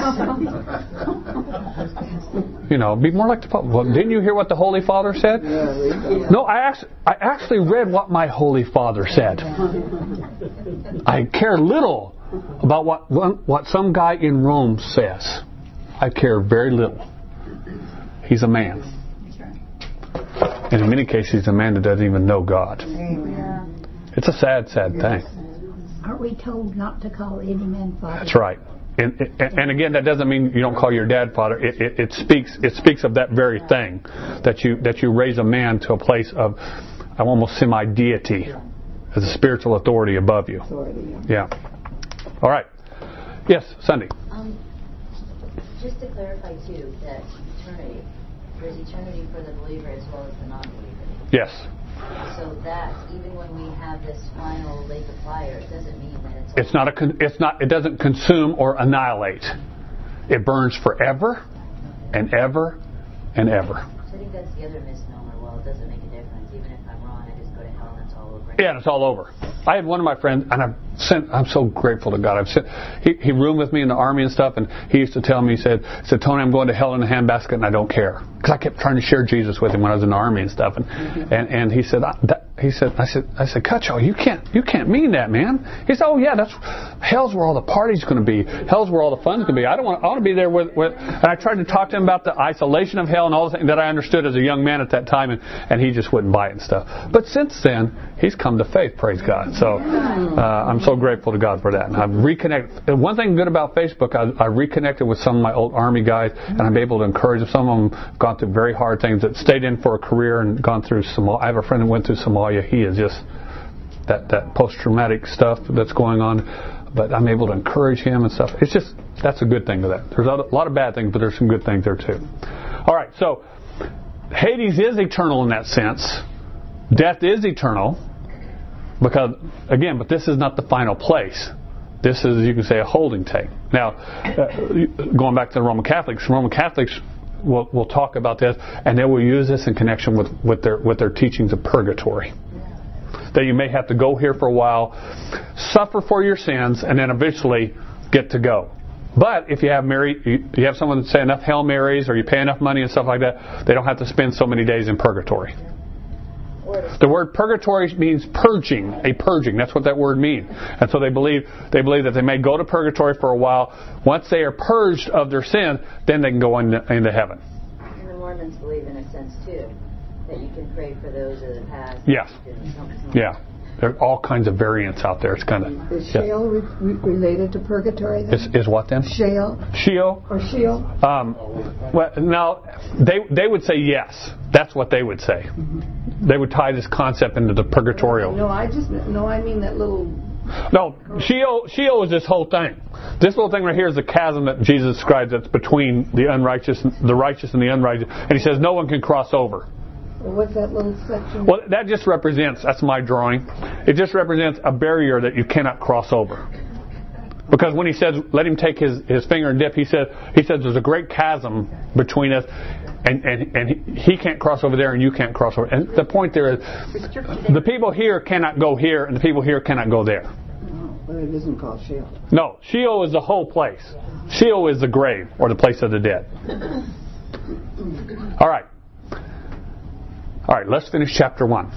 Be more like the Pope. Well, didn't you hear what the Holy Father said? No, I actually read what my Holy Father said. I care little about what some guy in Rome says. I care very little. He's a man. And in many cases, he's a man that doesn't even know God. It's a sad, sad thing. Aren't we told not to call any man father? That's right. And again, that doesn't mean you don't call your dad father. It speaks of that very thing, that you raise a man to a place of almost semi-deity, as a spiritual authority above you. Yeah. All right. Yes, Sunday. Just to clarify too, that eternity, there's eternity for the believer as well as the non-believer. Yes. So that even when we have this final lake of fire, it doesn't mean that it doesn't consume or annihilate. It burns forever and ever and ever. So I think that's the other misnomer. Well, it doesn't make a difference. Even if I'm wrong, I just go to hell and it's all over. Yeah, and it's all over. I had one of my friends, and I'm so grateful to God. He roomed with me in the army and stuff, and he used to tell me, he said, Tony, I'm going to hell in a handbasket, and I don't care. Because I kept trying to share Jesus with him when I was in the army and stuff. And he said, I said, Cutcho, you can't mean that, man. He said, oh yeah, hell's where all the party's going to be. Hell's where all the fun's going to be. I want to be there with. And I tried to talk to him about the isolation of hell and all the things that I understood as a young man at that time, and he just wouldn't buy it and stuff. But since then, he's come to faith, praise God. So I'm so grateful to God for that. And I've reconnected. One thing good about Facebook, I reconnected with some of my old army guys, and I'm able to encourage them. Some of them have gone through very hard things, that stayed in for a career and gone through Somalia. I have a friend who went through Somalia. He is just that post-traumatic stuff that's going on. But I'm able to encourage him and stuff. It's just, that's a good thing to that. There's a lot of bad things, but there's some good things there too. All right, so Hades is eternal in that sense. Death is eternal. Because, again, but this is not the final place. This is, you can say, a holding tank. Now, going back to the Roman Catholics will talk about this, and they will use this in connection with their teachings of purgatory. That you may have to go here for a while, suffer for your sins, and then eventually get to go. But if you have someone that say enough Hail Marys, or you pay enough money and stuff like that, they don't have to spend so many days in purgatory. The word purgatory means purging, a purging. That's what that word means. And so they believe that they may go to purgatory for a while. Once they are purged of their sin, then they can go into heaven. And the Mormons believe in a sense too that you can pray for those of the past. Yes. Yeah. There are all kinds of variants out there. It's kind of. Is Sheol related to purgatory then? Is what then? Sheol. Sheol. Or Sheol. Well, now they would say yes. That's what they would say. Mm-hmm. They would tie this concept into the purgatorial. I mean that little. No, Sheol is this whole thing. This little thing right here is the chasm that Jesus describes that's between the righteous and the unrighteous. And he says no one can cross over. What's that little section? Well, that just represents, that's my drawing, it just represents a barrier that you cannot cross over. Because when he says, let him take his finger and dip, he says there's a great chasm between us, and he can't cross over there and you can't cross over. And the point there is, the people here cannot go here and the people here cannot go there. No, but it isn't called Sheol. No, Sheol is the whole place. Sheol is the grave, or the place of the dead. All right, let's finish chapter 1.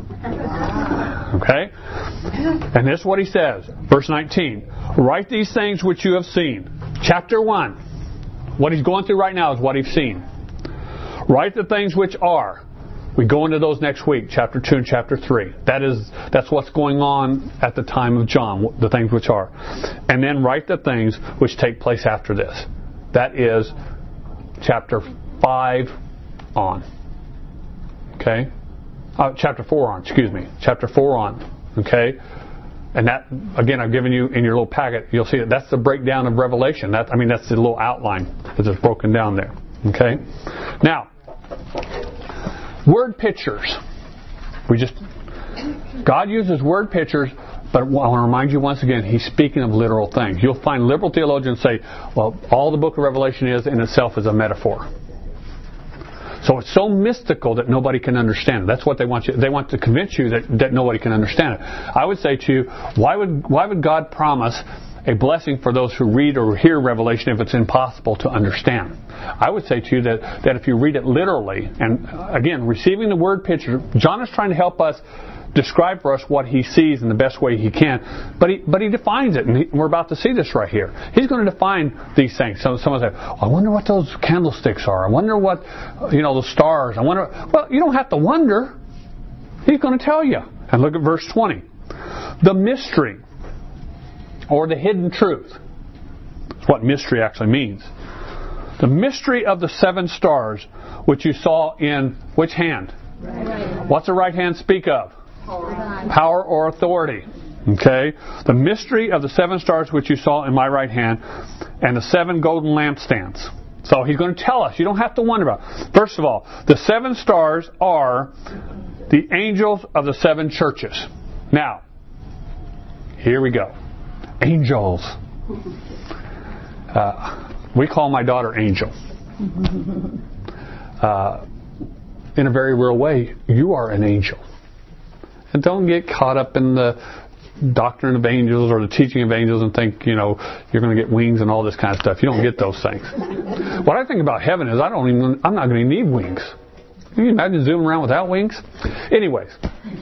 Okay? And this is what he says. Verse 19. Write these things which you have seen. Chapter 1. What he's going through right now is what he's seen. Write the things which are. We go into those next week, chapter 2 and chapter 3. That's what's going on at the time of John, the things which are. And then write the things which take place after this. That is chapter 5 on. Okay? Chapter 4 on, excuse me. Chapter 4 on. Okay? And that, again, I've given you in your little packet, you'll see that's the breakdown of Revelation. That's the little outline that's just broken down there. Okay? Now, word pictures. God uses word pictures, but I want to remind you once again, He's speaking of literal things. You'll find liberal theologians say, well, all the book of Revelation is in itself is a metaphor. So it's so mystical that nobody can understand it. That's what they want you. They want to convince you that nobody can understand it. I would say to you, why would God promise a blessing for those who read or hear Revelation if it's impossible to understand. I would say to you that if you read it literally, and again, receiving the word picture, John is trying to help us describe for us what he sees in the best way he can, but he defines it, and we're about to see this right here. He's going to define these things. So someone say, I wonder what those candlesticks are. I wonder what, the stars. I wonder. Well, you don't have to wonder. He's going to tell you. And look at verse 20. The mystery, or the hidden truth. That's what mystery actually means. The mystery of the 7 stars, which you saw in which hand? Right. What's the right hand speak of? Power or authority. Okay? The mystery of the 7 stars which you saw in my right hand, and the 7 golden lampstands. So he's going to tell us. You don't have to wonder about it. First of all, the 7 stars are the angels of the 7 churches. Now, here we go. Angels. We call my daughter Angel. In a very real way, you are an angel. And don't get caught up in the doctrine of angels or the teaching of angels and think, you're going to get wings and all this kind of stuff. You don't get those things. What I think about heaven is I'm not going to need wings. Can you imagine zooming around without wings? Anyways.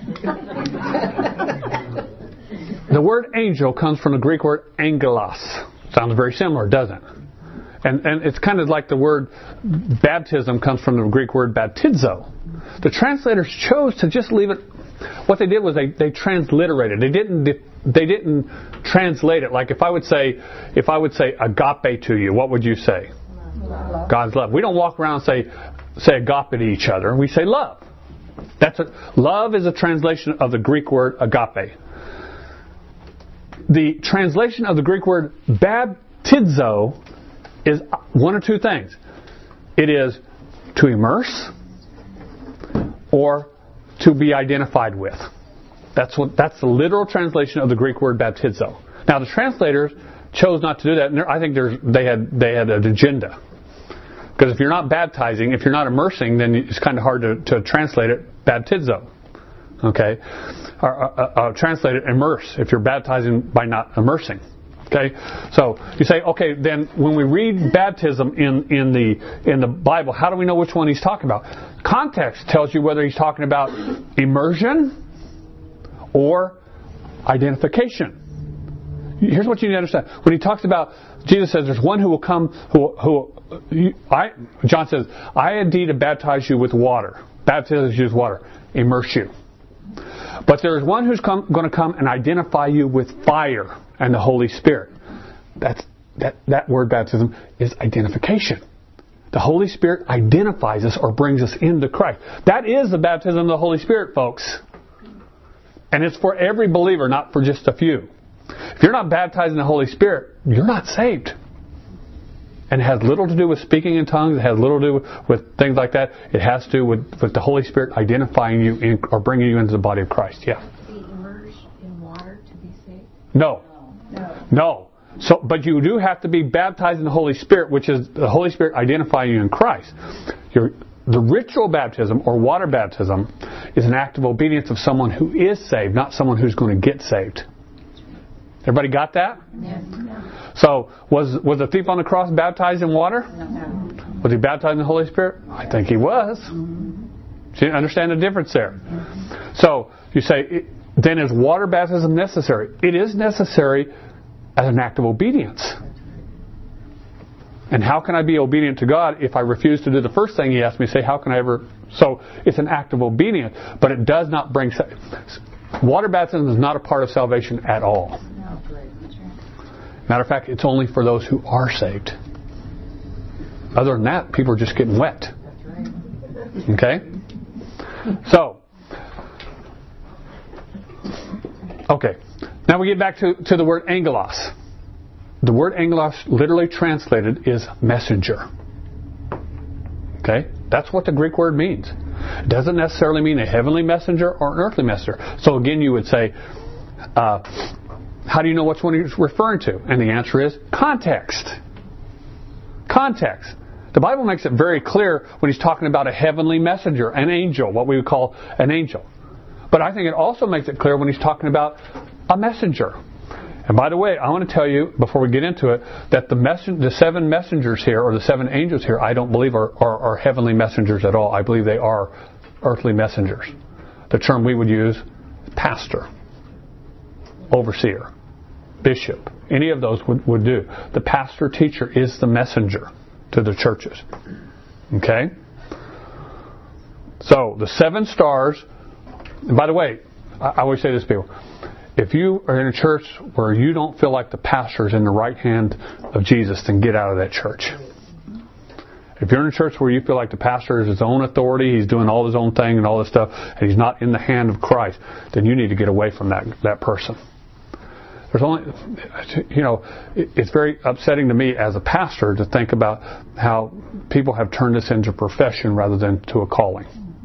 The word angel comes from the Greek word angelos. Sounds very similar, doesn't it? And it's kind of like the word baptism comes from the Greek word baptizo. The translators chose to just leave it. What they did was they transliterated. They didn't translate it. Like if I would say agape to you, what would you say? Love. God's love. We don't walk around and say agape to each other. We say love. Love is a translation of the Greek word agape. The translation of the Greek word baptizo is one or two things. It is to immerse or to be identified with. That's the literal translation of the Greek word baptizo. Now the translators chose not to do that, and I think they had an agenda. Because if you're not baptizing, if you're not immersing, then it's kind of hard to translate it baptizo. Okay? Or translate it immerse if you're baptizing by not immersing. Okay? So you say, okay, then when we read baptism in the Bible, how do we know which one he's talking about? Context tells you whether he's talking about immersion or identification. Here's what you need to understand. When he talks about, Jesus says there's one who will come John says, I indeed have baptized you with water. Baptize you with water. Immerse you. But there is one who's going to come and identify you with fire and the Holy Spirit. That word baptism is identification. The Holy Spirit identifies us or brings us into Christ. That is the baptism of the Holy Spirit, folks. And it's for every believer, not for just a few. If you're not baptized in the Holy Spirit, you're not saved. And it has little to do with speaking in tongues. It has little to do with things like that. It has to do with the Holy Spirit identifying you or bringing you into the body of Christ. Yeah. Be immersed in water to be saved? No. So, but you do have to be baptized in the Holy Spirit, which is the Holy Spirit identifying you in Christ. The ritual baptism or water baptism is an act of obedience of someone who is saved, not someone who's going to get saved. Everybody got that? Yes. So, was the thief on the cross baptized in water? No. Was he baptized in the Holy Spirit? I think he was. So you understand the difference there. So, you say, then is water baptism necessary? It is necessary as an act of obedience. And how can I be obedient to God if I refuse to do the first thing He asked me to say? How can I ever? So, it's an act of obedience, but it does not bring. Water baptism is not a part of salvation at all. Matter of fact, it's only for those who are saved. Other than that, people are just getting wet. Okay? So, okay. Now we get back to the word angelos. The word angelos, literally translated, is messenger. Okay? That's what the Greek word means. It doesn't necessarily mean a heavenly messenger or an earthly messenger. So again, you would say, how do you know which one he's referring to? And the answer is context. Context. The Bible makes it very clear when he's talking about a heavenly messenger, an angel, what we would call an angel. But I think it also makes it clear when he's talking about a messenger. And by the way, I want to tell you, before we get into it, that the 7 messengers here, or the 7 angels here, I don't believe are heavenly messengers at all. I believe they are earthly messengers. The term we would use, pastor, overseer, bishop, any of those would do. The pastor teacher is the messenger to the churches. Okay? So, the 7 stars, and by the way, I always say this to people, if you are in a church where you don't feel like the pastor is in the right hand of Jesus, then get out of that church. If you're in a church where you feel like the pastor is his own authority, he's doing all his own thing and all this stuff, and he's not in the hand of Christ, then you need to get away from that person. There's only, it's very upsetting to me as a pastor to think about how people have turned this into a profession rather than to a calling.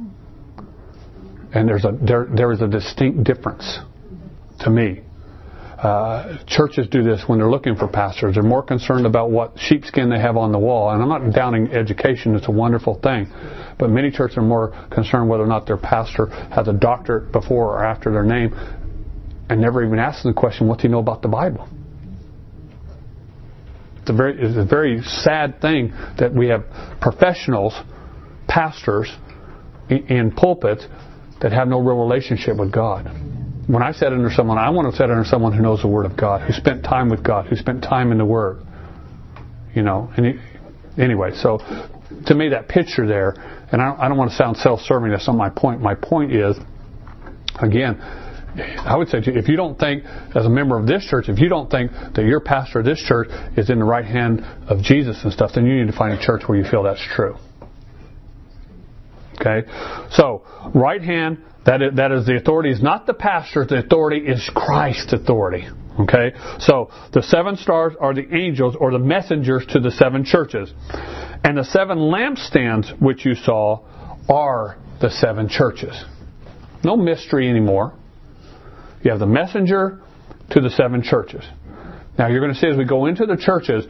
And there is a distinct difference to me. Churches do this when they're looking for pastors. They're more concerned about what sheepskin they have on the wall. And I'm not downing education. It's a wonderful thing. But many churches are more concerned whether or not their pastor has a doctorate before or after their name, and never even asking the question, what do you know about the Bible? It's a very sad thing that we have professionals, pastors, in pulpits that have no real relationship with God. When I sit under someone, I want to sit under someone who knows the Word of God, who spent time with God, who spent time in the Word. Anyway, so to me that picture there, and I don't want to sound self-serving, that's not my point. My point is, again, I would say to you, if you don't think, as a member of this church, if you don't think that your pastor of this church is in the right hand of Jesus and stuff, then you need to find a church where you feel that's true. Okay? So, right hand, that is the authority is not the pastor's, the authority is Christ's authority. Okay? So, the 7 stars are the angels or the messengers to the 7 churches. And the 7 lampstands which you saw are the 7 churches. No mystery anymore. You have the messenger to the 7 churches. Now, you're going to see as we go into the churches,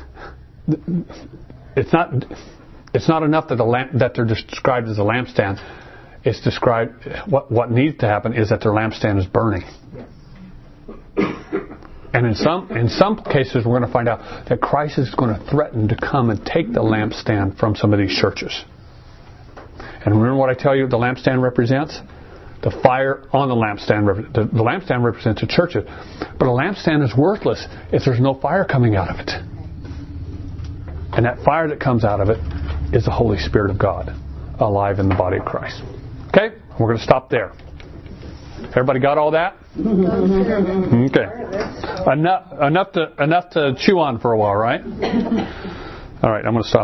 it's not enough that they're described as a lampstand. It's described, what needs to happen is that their lampstand is burning. And in some cases, we're going to find out that Christ is going to threaten to come and take the lampstand from some of these churches. And remember what I tell you the lampstand represents? The fire on the lampstand. The lampstand represents the churches. But a lampstand is worthless if there's no fire coming out of it. And that fire that comes out of it is the Holy Spirit of God alive in the body of Christ. Okay? We're going to stop there. Everybody got all that? Okay. Enough to chew on for a while, right? All right, I'm going to stop.